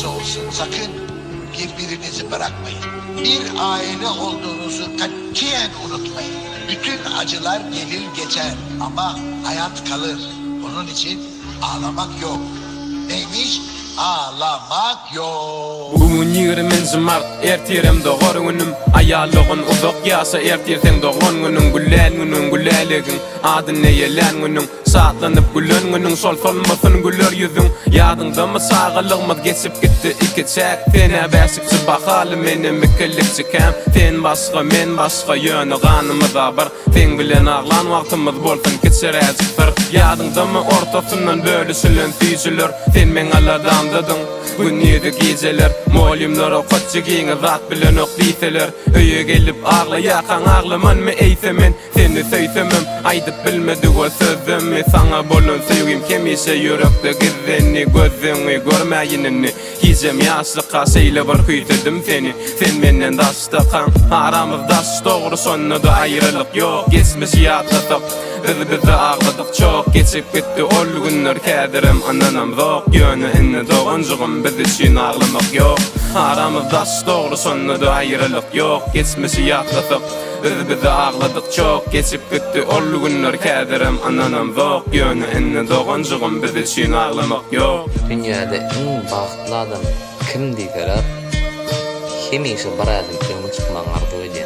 olursa olsun sakın birbirinizi bırakmayın. Bir aile olduğunuzu katiyen unutmayın. Bütün acılar gelir geçer ama hayat kalır. Onun için ağlamak yok. Neymiş? Ağlamak yok. Bugün 20 Mart, ertirem doğar günüm. Ayallığın uzak yasa ertirten doğan günün. Gülen günün, güleligin adın eyelen günün. Saatlanıp gülen günün, sol solmasın güler yüzün. Yadında mı sağlığımız geçip gitti iki çek. Fene besikçi bakalı menim ikilikçi kem. Fen başka men başka yönü kanımız abar. Fen bilen ağlan vaktimiz bolsun geçer azıktır. Yadında mı ortasından bölüsülen füzülür. Fen men alardan dadın gün yedi geceler. Molimlere koççu giyini zat bilen okdiyseler. Öye gelip ağla yakan ağlaman mı eysemen. Seni söysemem aydıp bilmedi o sözümü. Sana bolun sevgim kemise yürekte gizlenni. Gözünü görmeyinini hizem yaşlıqa seyle bir küytedim seni. Sen menden daştakan aramız daş doğru sonunda ayrılık yok. Geçmiş yatladık bizi ağladık çok. Geçip gitti ol günler kederim ananam zok. Yönü inni doğuncugum biz için ağlamak yok. Aramız daş doğru sonunda ayrılık yok. Geçmiş yatladık bizi ağladık çok. Geçip gitti ol günler kederim ananam zok. Yönü inni doğuncugum biz için ağlamak yok. Dünyada en baxtlı adam kim deydiler? Hemişe bir adam ömür çıkman arzu ediyen.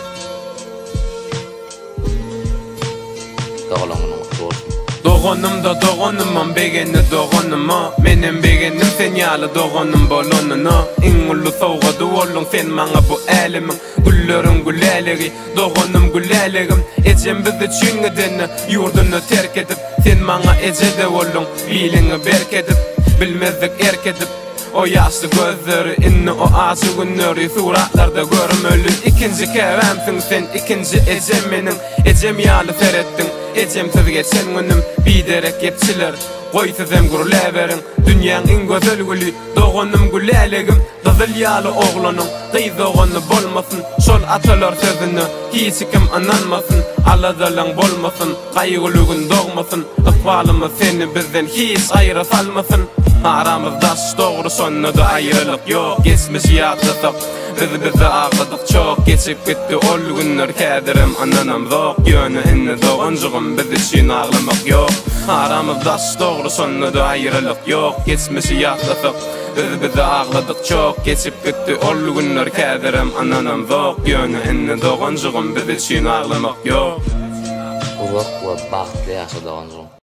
Doğanım da doğanımam begeni doğanıma. Menem begenim sen yalı doğanım bolonuna. En ulu soğudu olun sen bana bu elimin. Güllerin gülelegi doğanım gülelegim. Ecem bizi çüngedeni yurdunu terk edip. Sen bana ecede olun bilini berk edip. Bilmezdik erk edip. O yaşlı gözleri inni o ağzı günleri suratlarda görmölün. İkinci keremsin sen ikinci ecemenin. Ecem yalı ferettin ecem siz geçen günüm biderek yetçiler. Koy sizem gürleverin dünyanın en güzel gülü. Doğanım gülelegim dızıl yalı oğlanın. Kıyız oğanı bolmasın sol atalar sözünü hiç kim ananmasın. Aladalan bolmasın kaygılığın doğmasın. Ikbalımız seni bizden hiç ayrı salmasın. Aramız daş doğru sonunda ayrılık yok. Geçmiş yatladık bizi ağladık çok. Geçip gitti ol günler kederim ananam zok. Yönü inni doğuncugum biz için ağlamak yok. Aramız daş doğru sonunda ayrılık yok. Geçmiş yatladık bizi ağladık çok. Geçip gitti ol günler kederim ananam zok. Yönü inni doğuncugum biz için ağlamak yok. Uzak ve baxtlı yaşadığın